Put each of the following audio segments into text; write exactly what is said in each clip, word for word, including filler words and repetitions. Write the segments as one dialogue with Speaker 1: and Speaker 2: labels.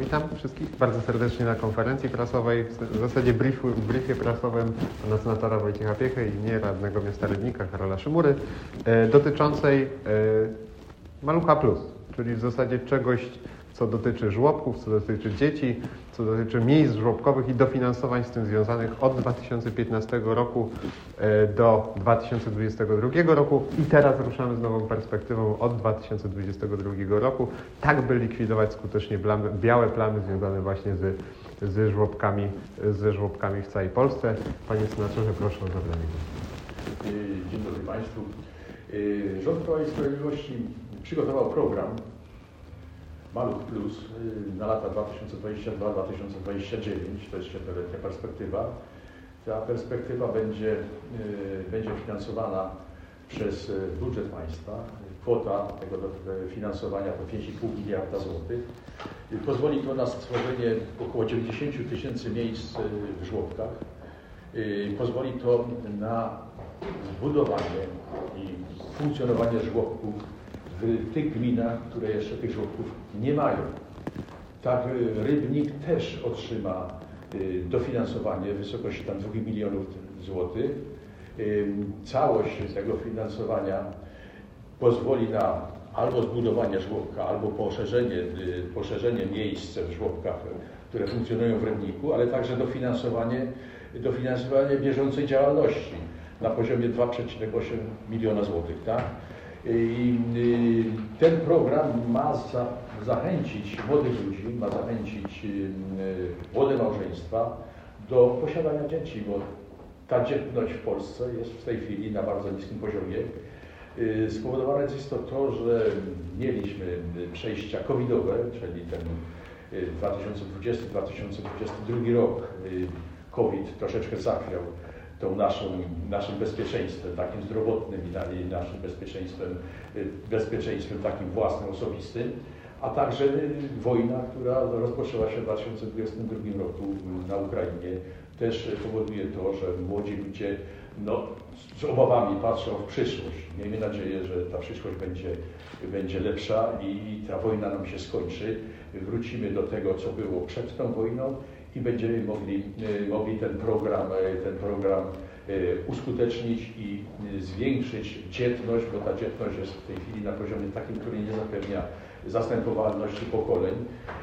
Speaker 1: Witam wszystkich bardzo serdecznie na konferencji prasowej, w zasadzie briefu, w briefie prasowym pana senatora Wojciecha Piechy i mnie, radnego miasta Rybnika Karola Szymury, e, dotyczącej e, Malucha Plus, czyli w zasadzie czegoś, co dotyczy żłobków, co dotyczy dzieci, co dotyczy miejsc żłobkowych i dofinansowań z tym związanych od dwa tysiące piętnastego roku do dwa tysiące dwudziestego drugiego roku i teraz ruszamy z nową perspektywą od dwa tysiące dwudziestego drugiego roku, tak by likwidować skutecznie plamy, białe plamy związane właśnie z, z, żłobkami, ze żłobkami w całej Polsce. Panie senatorze, proszę o zabranie głosu.
Speaker 2: Dzień dobry Państwu. Rząd Prawa i Sprawiedliwości przygotował program Maluch Plus na lata dwa tysiące dwudziesty drugi do dwa tysiące dwudziestego dziewiątego, to jest siedmioletnia perspektywa. Ta perspektywa będzie, będzie finansowana przez budżet państwa. Kwota tego finansowania to pięć i pół miliarda złotych. Pozwoli to na stworzenie około dziewięćdziesięciu tysięcy miejsc w żłobkach. Pozwoli to na zbudowanie i funkcjonowanie żłobków w tych gminach, które jeszcze tych żłobków nie mają. Tak, Rybnik też otrzyma dofinansowanie w wysokości tam dwóch milionów złotych. Całość tego finansowania pozwoli na albo zbudowanie żłobka, albo poszerzenie, poszerzenie miejsc w żłobkach, które funkcjonują w Rybniku, ale także dofinansowanie, dofinansowanie bieżącej działalności na poziomie dwa przecinek osiem miliona złotych. Tak? I ten program ma za, zachęcić młodych ludzi, ma zachęcić młode małżeństwa do posiadania dzieci, bo ta dzietność w Polsce jest w tej chwili na bardzo niskim poziomie. Spowodowane jest to to, że mieliśmy przejścia covidowe, czyli ten dwa tysiące dwudziesty do dwa tysiące dwudziestego drugiego rok. COVID troszeczkę zachwiał tą naszą, naszym bezpieczeństwem takim zdrowotnym i naszym bezpieczeństwem, bezpieczeństwem takim własnym, osobistym, a także wojna, która rozpoczęła się w dwa tysiące dwudziestym drugim roku na Ukrainie, też powoduje to, że młodzi ludzie no, z obawami patrzą w przyszłość. Miejmy nadzieję, że ta przyszłość będzie, będzie lepsza i ta wojna nam się skończy. Wrócimy do tego, co było przed tą wojną i będziemy mogli, mogli ten program, ten program uskutecznić i zwiększyć dzietność, bo ta dzietność jest w tej chwili na poziomie takim, który nie zapewnia zastępowalności pokoleń.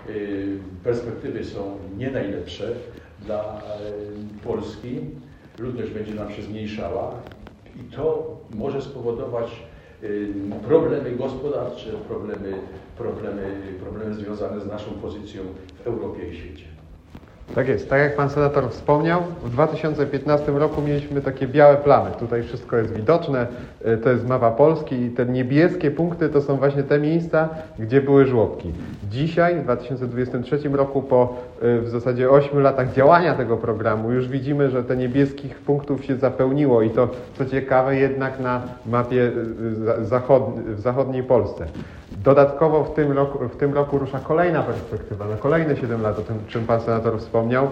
Speaker 2: Perspektywy są nie najlepsze dla Polski. Ludność będzie nam się zmniejszała i to może spowodować problemy gospodarcze, problemy, problemy, problemy związane z naszą pozycją w Europie i świecie.
Speaker 1: Tak jest. Tak jak pan senator wspomniał, w dwa tysiące piętnastym roku mieliśmy takie białe plamy. Tutaj wszystko jest widoczne. To jest mapa Polski i te niebieskie punkty to są właśnie te miejsca, gdzie były żłobki. Dzisiaj, w dwa tysiące dwudziestym trzecim roku, po w zasadzie ośmiu latach działania tego programu, już widzimy, że te niebieskich punktów się zapełniło i to, co ciekawe, jednak na mapie zachodniej, w zachodniej Polsce. Dodatkowo w tym roku, w tym roku rusza kolejna perspektywa, na kolejne siedem lat, o tym, czym pan senator wspomniał.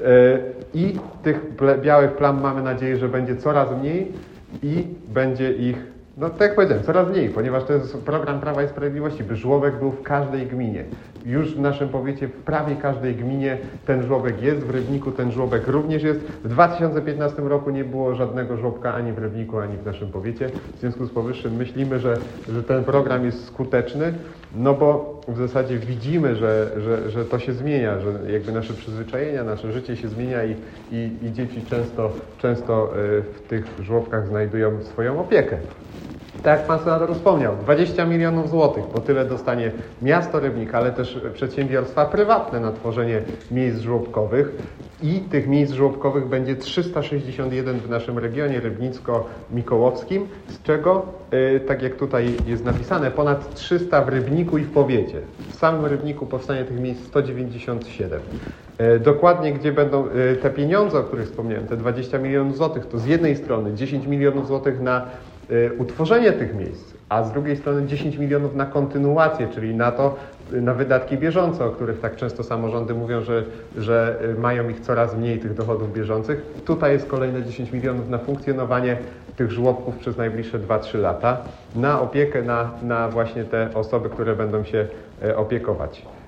Speaker 1: I tych białych plam mamy nadzieję, że będzie coraz mniej i będzie ich, no tak jak powiedziałem, coraz mniej, ponieważ to jest program Prawa i Sprawiedliwości, by żłobek był w każdej gminie. Już w naszym powiecie, w prawie każdej gminie ten żłobek jest, w Rybniku ten żłobek również jest. W dwa tysiące piętnastym roku nie było żadnego żłobka ani w Rybniku, ani w naszym powiecie. W związku z powyższym myślimy, że, że ten program jest skuteczny, no bo w zasadzie widzimy, że, że, że to się zmienia, że jakby nasze przyzwyczajenia, nasze życie się zmienia i, i, i dzieci często, często w tych żłobkach znajdują swoją opiekę. Tak jak pan senator wspomniał, dwadzieścia milionów złotych, bo tyle dostanie miasto Rybnik, ale też przedsiębiorstwa prywatne na tworzenie miejsc żłobkowych i tych miejsc żłobkowych będzie trzysta sześćdziesiąt jeden w naszym regionie rybnicko-mikołowskim, z czego, yy, tak jak tutaj jest napisane, ponad trzysta w Rybniku i w powiecie. W samym Rybniku powstanie tych miejsc sto dziewięćdziesiąt siedem. Dokładnie, gdzie będą te pieniądze, o których wspomniałem, te dwadzieścia milionów złotych, to z jednej strony dziesięć milionów złotych na utworzenie tych miejsc, a z drugiej strony dziesięć milionów na kontynuację, czyli na to, na wydatki bieżące, o których tak często samorządy mówią, że, że mają ich coraz mniej, tych dochodów bieżących. Tutaj jest kolejne dziesięć milionów na funkcjonowanie tych żłobków przez najbliższe dwa trzy lata, na opiekę na, na właśnie te osoby, które będą się opiekować.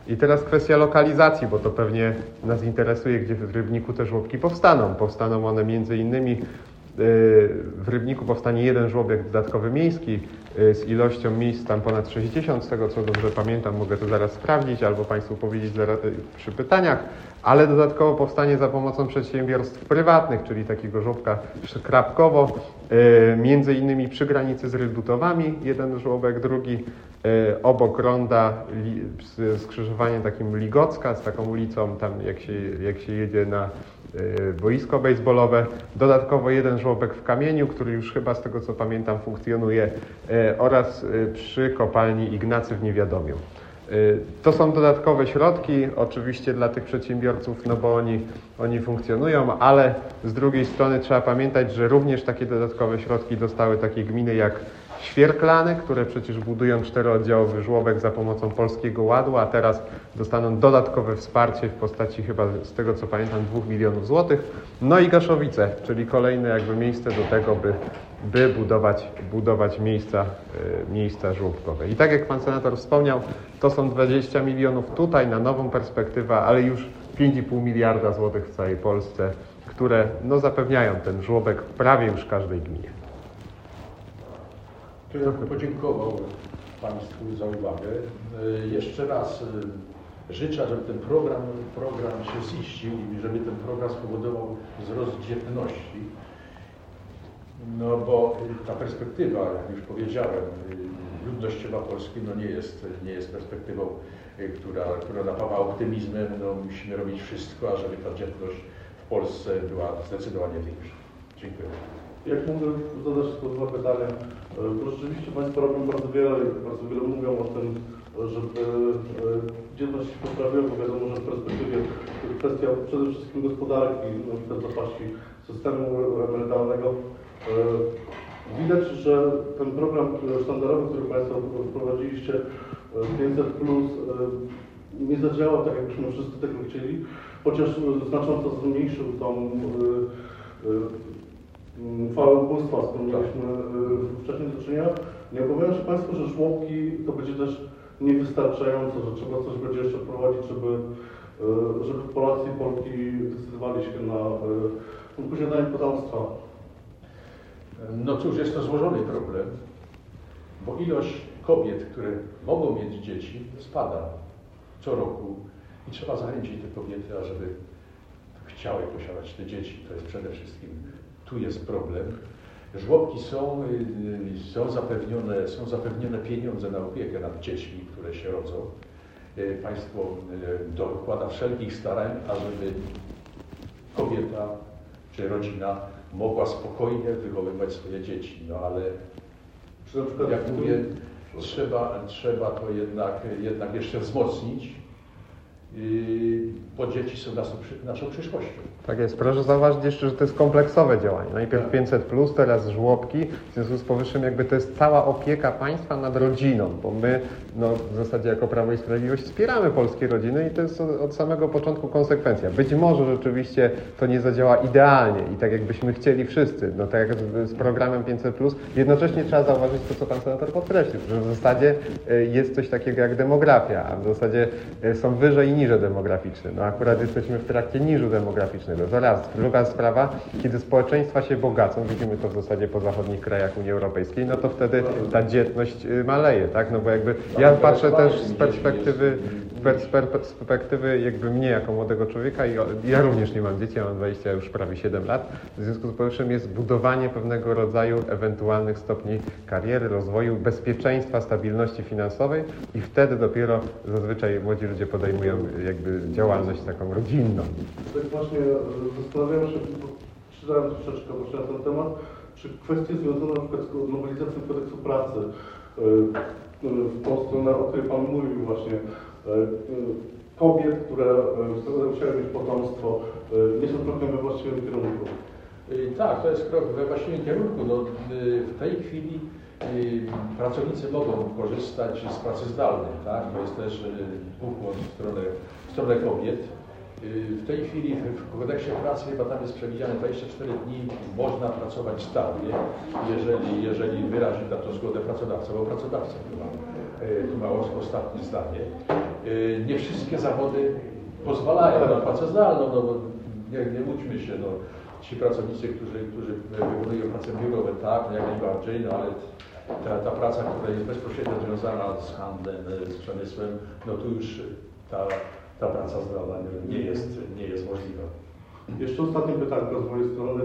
Speaker 1: I teraz kwestia lokalizacji, bo to pewnie nas interesuje, gdzie w Rybniku te żłobki powstaną. Powstaną one między innymi w Rybniku powstanie jeden żłobek dodatkowy miejski z ilością miejsc tam ponad sześćdziesiąt, z tego co dobrze pamiętam, mogę to zaraz sprawdzić albo Państwu powiedzieć zaraz przy pytaniach, ale dodatkowo powstanie za pomocą przedsiębiorstw prywatnych, czyli takiego żłobka krapkowo, między innymi przy granicy z Rydutowami, jeden żłobek, drugi obok ronda z skrzyżowaniem takim Ligocka, z taką ulicą tam jak się, jak się jedzie na boisko bejsbolowe, dodatkowo jeden żłobek w Kamieniu, który już chyba z tego co pamiętam funkcjonuje, oraz przy kopalni Ignacy w Niewiadomiu. To są dodatkowe środki, oczywiście dla tych przedsiębiorców, no bo oni, oni funkcjonują, ale z drugiej strony trzeba pamiętać, że również takie dodatkowe środki dostały takie gminy jak Świerklany, które przecież budują czterooddziałowy żłobek za pomocą Polskiego Ładu, a teraz dostaną dodatkowe wsparcie w postaci chyba, z tego co pamiętam, dwóch milionów złotych. No i Gaszowice, czyli kolejne jakby miejsce do tego, by, by budować, budować miejsca, y, miejsca żłobkowe. I tak jak pan senator wspomniał, to są dwadzieścia milionów tutaj na nową perspektywę, ale już pięć i pół miliarda złotych w całej Polsce, które no, zapewniają ten żłobek prawie już w każdej gminie.
Speaker 2: To ja bym podziękował Państwu za uwagę. Jeszcze raz życzę, żeby ten program, program się ziścił i żeby ten program spowodował wzrost dzietności. No bo ta perspektywa, jak już powiedziałem, ludnościowa Polski no nie jest, nie jest perspektywą, która, która napawa optymizmem. No musimy robić wszystko, ażeby ta dzietność w Polsce była zdecydowanie większa. Dziękuję.
Speaker 3: Jak mogę zadać tylko dwa pytania? Bo rzeczywiście Państwo robią bardzo wiele, bardzo wiele mówią o tym, żeby dzietność się poprawiła, bo wiadomo, że w perspektywie kwestia przede wszystkim gospodarki, no widać zapaści systemu emerytalnego. Widać, że ten program sztandarowy, który Państwo wprowadziliście, pięćset plus, nie zadziałał tak, jakbyśmy wszyscy tego chcieli, chociaż znacząco zmniejszył tą falę ubóstwa, z którą mieliśmy wcześniej do czynienia. Nie obawiają się Państwo, że żłobki to będzie też niewystarczająco, że trzeba coś będzie jeszcze prowadzić, żeby, żeby Polacy i Polki decydowali się na posiadanie potomstwa?
Speaker 2: No cóż, jest to złożony problem, bo ilość kobiet, które mogą mieć dzieci, spada co roku i trzeba zachęcić te kobiety, ażeby chciały posiadać te dzieci. To jest przede wszystkim, tu jest problem. Żłobki są, są, zapewnione, są zapewnione pieniądze na opiekę nad dziećmi, które się rodzą. Państwo dokłada wszelkich starań, ażeby kobieta czy rodzina mogła spokojnie wychowywać swoje dzieci. No ale na przykład, jak mówię, trzeba, trzeba to jednak, jednak jeszcze wzmocnić, bo dzieci są naszą, naszą przyszłością.
Speaker 1: Tak jest. Proszę zauważyć jeszcze, że to jest kompleksowe działanie. Najpierw pięćset plus, teraz żłobki. W związku z powyższym jakby to jest cała opieka państwa nad rodziną, bo my no, w zasadzie jako Prawo i Sprawiedliwość wspieramy polskie rodziny i to jest od samego początku konsekwencja. Być może rzeczywiście to nie zadziała idealnie i tak jakbyśmy chcieli wszyscy, no tak jak z, z programem pięćset plus, jednocześnie trzeba zauważyć to, co pan senator podkreślił, że w zasadzie jest coś takiego jak demografia, a w zasadzie są wyżej i niże demograficzne. No akurat jesteśmy w trakcie niżu demograficznego. To raz. Druga sprawa, kiedy społeczeństwa się bogacą, widzimy to w zasadzie po zachodnich krajach Unii Europejskiej, no to wtedy ta dzietność maleje, tak? No bo jakby ja patrzę też z perspektywy, z perspektywy jakby mnie jako młodego człowieka i ja również nie mam dzieci, ja mam dwadzieścia już prawie siedem lat. W związku z powyższym jest budowanie pewnego rodzaju ewentualnych stopni kariery, rozwoju, bezpieczeństwa, stabilności finansowej i wtedy dopiero zazwyczaj młodzi ludzie podejmują jakby działalność taką rodzinną.
Speaker 3: Tak właśnie zastanawiam się, czytałem troszeczkę właśnie na ten temat, czy kwestie związane na przykład z nowelizacją kodeksu pracy, w tą stronę, o której Pan mówił właśnie, kobiet, które chciały mieć potomstwo, nie są krokiem we właściwym kierunku.
Speaker 2: Tak, to jest krok we właściwym kierunku. No, w tej chwili pracownicy mogą korzystać z pracy zdalnej, tak? To jest też ukłon w stronę, w stronę kobiet. W tej chwili w kodeksie pracy chyba tam jest przewidziane dwadzieścia cztery dni można pracować stałe, jeżeli, jeżeli wyrazi na to zgodę pracodawca, bo pracodawca tu ma, tu ma ostatnie zdanie. Nie wszystkie zawody pozwalają na pracę zdalną, no bo nie, nie łudźmy się, no, ci pracownicy, którzy, którzy wykonują pracę biurową, tak, no jak najbardziej, no ale ta, ta praca, która jest bezpośrednio związana z handlem, z przemysłem, no tu już ta, ta praca zdalna nie jest, nie jest możliwa.
Speaker 3: Jeszcze ostatnie pytanie z mojej strony.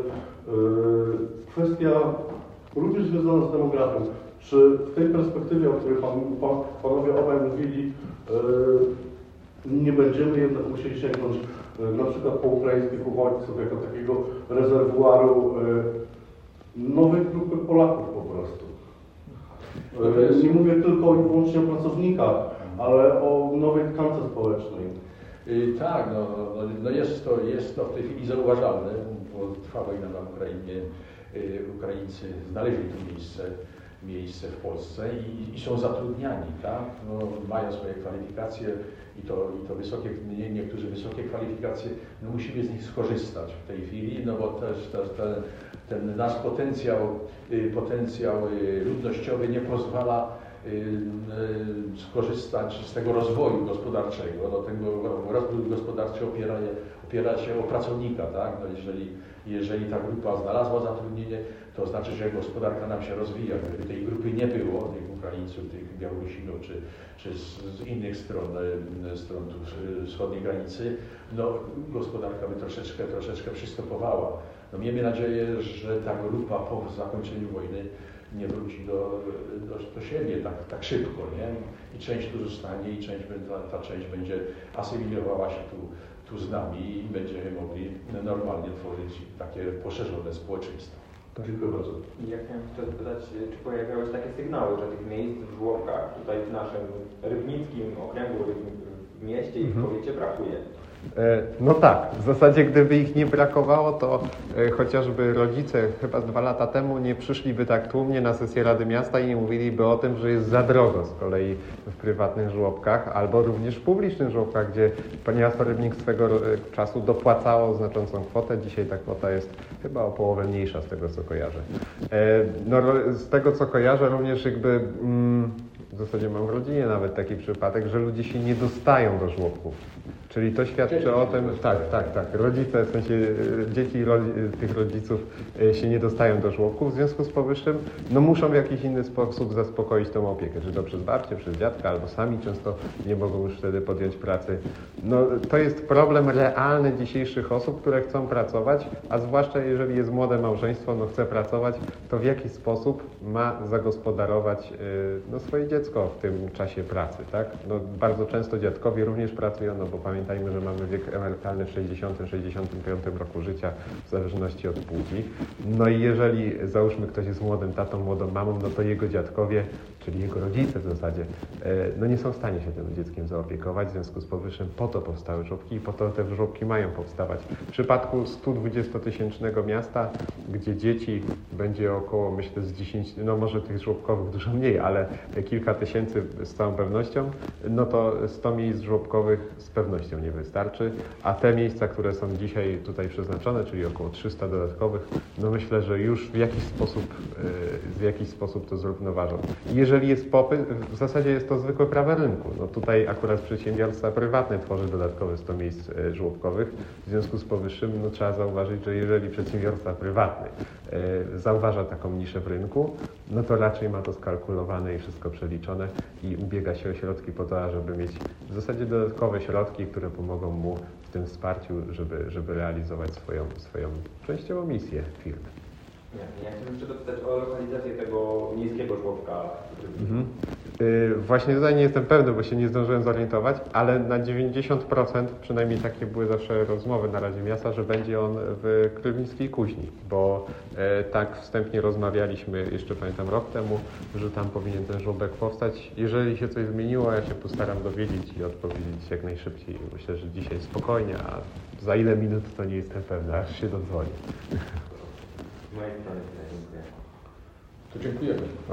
Speaker 3: Kwestia również związana z demografią. Czy w tej perspektywie, o której pan, pan, panowie obaj mówili, nie będziemy jednak musieli sięgnąć na przykład po ukraińskich uchodźców jako takiego rezerwuaru nowej grupy Polaków po prostu? Nie mówię tylko i wyłącznie o pracownikach, ale o nowej tkance społecznej.
Speaker 2: Yy, tak, no, no, no jest, to, jest to w tej chwili zauważalne, bo trwa wojna na Ukrainie. Yy, Ukraińcy znaleźli to miejsce, miejsce w Polsce i, i są zatrudniani, tak? No, mają swoje kwalifikacje i to, i to wysokie, nie, niektórzy wysokie kwalifikacje, no musimy z nich skorzystać w tej chwili, no bo też, też ten, ten nasz potencjał, yy, potencjał yy, ludnościowy nie pozwala skorzystać z tego rozwoju gospodarczego. No, tego rozwój gospodarczy opiera, opiera się o pracownika, tak? No, jeżeli, jeżeli ta grupa znalazła zatrudnienie, to znaczy, że gospodarka nam się rozwija. Gdyby tej grupy nie było, tych Ukraińców, tych Białorusinów, czy, czy z, z innych stron, stron wschodniej granicy, no gospodarka by troszeczkę, troszeczkę przystopowała. No, miejmy nadzieję, że ta grupa po zakończeniu wojny nie wróci do, do, do siebie tak, tak szybko, nie? I część tu zostanie i część, ta, ta część będzie asymilowała się tu, tu z nami i będziemy mogli normalnie tworzyć takie poszerzone społeczeństwo.
Speaker 3: Tak. Dziękuję bardzo.
Speaker 4: I ja chciałem jeszcze zapytać, czy pojawiały się takie sygnały, że tych miejsc w żłobkach tutaj w naszym rybnickim okręgu, w mieście i w powiecie brakuje?
Speaker 1: No tak, w zasadzie gdyby ich nie brakowało, to chociażby rodzice chyba z dwa lata temu nie przyszliby tak tłumnie na sesję Rady Miasta i nie mówiliby o tym, że jest za drogo z kolei w prywatnych żłobkach, albo również w publicznych żłobkach, gdzie miasto Rybnik swego czasu dopłacało znaczącą kwotę. Dzisiaj ta kwota jest chyba o połowę mniejsza z tego, co kojarzę. No, z tego, co kojarzę, również jakby mm, w zasadzie mam w rodzinie nawet taki przypadek, że ludzie się nie dostają do żłobków. Czyli to świadczy o tym, tak, tak, tak, rodzice, w sensie dzieci rodzi, tych rodziców się nie dostają do żłobków, w związku z powyższym no muszą w jakiś inny sposób zaspokoić tą opiekę, czy to przez babcię, przez dziadka, albo sami często nie mogą już wtedy podjąć pracy. No to jest problem realny dzisiejszych osób, które chcą pracować, a zwłaszcza jeżeli jest młode małżeństwo, no chce pracować, to w jaki sposób ma zagospodarować no, swoje dziecko w tym czasie pracy, tak? No, bardzo często dziadkowie również pracują, no bo pamiętajmy, że mamy wiek emerytalny w sześćdziesiątym sześćdziesiątym piątym roku życia, w zależności od płci. No i jeżeli, załóżmy, ktoś jest młodym tatą, młodą mamą, no to jego dziadkowie, czyli jego rodzice w zasadzie, no nie są w stanie się tym dzieckiem zaopiekować, w związku z powyższym po to powstały żłobki i po to te żłobki mają powstawać. W przypadku stu dwudziestotysięcznego miasta, gdzie dzieci będzie około, myślę, z dziesięć, no może tych żłobkowych dużo mniej, ale kilka tysięcy z całą pewnością, no to sto miejsc żłobkowych z pewnością nie wystarczy, a te miejsca, które są dzisiaj tutaj przeznaczone, czyli około trzysta dodatkowych, no myślę, że już w jakiś sposób, w jakiś sposób to zrównoważą. Jeżeli jest popyt, w zasadzie jest to zwykłe prawo rynku. No tutaj akurat przedsiębiorstwa prywatne tworzy dodatkowe sto miejsc żłobkowych. W związku z powyższym no, trzeba zauważyć, że jeżeli przedsiębiorstwa prywatne e, zauważa taką niszę w rynku, no to raczej ma to skalkulowane i wszystko przeliczone i ubiega się o środki po to, żeby mieć w zasadzie dodatkowe środki, które pomogą mu w tym wsparciu, żeby, żeby realizować swoją, swoją częściową misję firmy.
Speaker 4: Ja chciałbym jeszcze dopytać o lokalizację tego miejskiego żłobka.
Speaker 1: Mhm. Yy, właśnie tutaj nie jestem pewny, bo się nie zdążyłem zorientować, ale na dziewięćdziesiąt procent, przynajmniej takie były zawsze rozmowy na Radzie Miasta, że będzie on w Krywnickiej Kuźni, bo e, tak wstępnie rozmawialiśmy, jeszcze pamiętam rok temu, że tam powinien ten żłobek powstać. Jeżeli się coś zmieniło, ja się postaram dowiedzieć i odpowiedzieć jak najszybciej. Myślę, że dzisiaj spokojnie, a za ile minut to nie jestem pewny, aż się dodzwoni.
Speaker 4: Z mojej strony dziękuję.
Speaker 2: To dziękujemy.